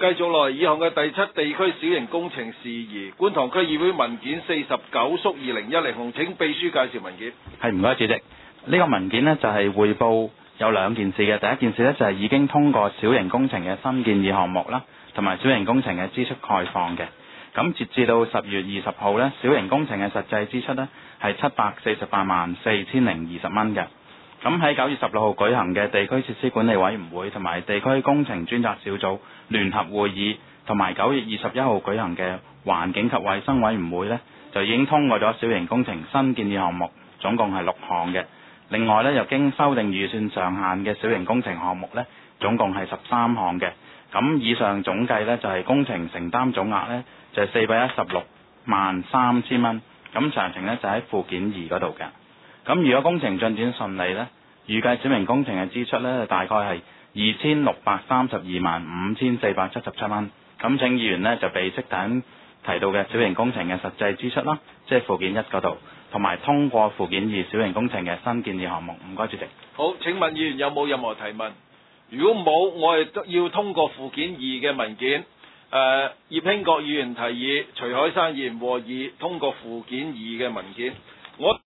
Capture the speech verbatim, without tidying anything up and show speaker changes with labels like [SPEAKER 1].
[SPEAKER 1] 繼續落嚟以項嘅第七地區小型工程事宜，觀塘區議會文件四十九縮二零一零號，請秘書介紹文件。
[SPEAKER 2] 係，唔該主席。呢、這個文件呢，就係、是、匯報有兩件事嘅。第一件事呢，就係、是、已經通過小型工程嘅新建議項目啦，同埋小型工程嘅支出概況嘅。咁截至到十月二十號呢，小型工程嘅實際支出呢，係七百四十八萬四千零二十蚊嘅。咁喺九月十六號舉行嘅地區設施管理委員會同埋地區工程專責小組聯合會議，同埋九月二十一號舉行嘅環境及衛生委員會呢，就已經通過咗小型工程新建議項目，總共係六項嘅。另外呢，又經修訂預算上限嘅小型工程項目呢，總共係十三項嘅。咁以上總計呢，就係、是、工程承擔總額呢，就係四百一十六萬三千蚊。咁詳情呢，就喺附件二嗰度嘅。咁如果工程進展順利呢，預計小型工程嘅支出呢，大概係二千六百三十二萬五千四百七十七蚊。咁請議員呢，就備悉等提到嘅小型工程嘅實際支出啦，即係附件一嗰度，同埋通過附件二小型工程嘅新建議項目。唔該主席。
[SPEAKER 1] 好，請問議員有冇任何提問？如果冇，我哋都要通過附件二嘅文件。誒、呃，葉興國議員提議，徐海生議員和議通過附件二嘅文件。我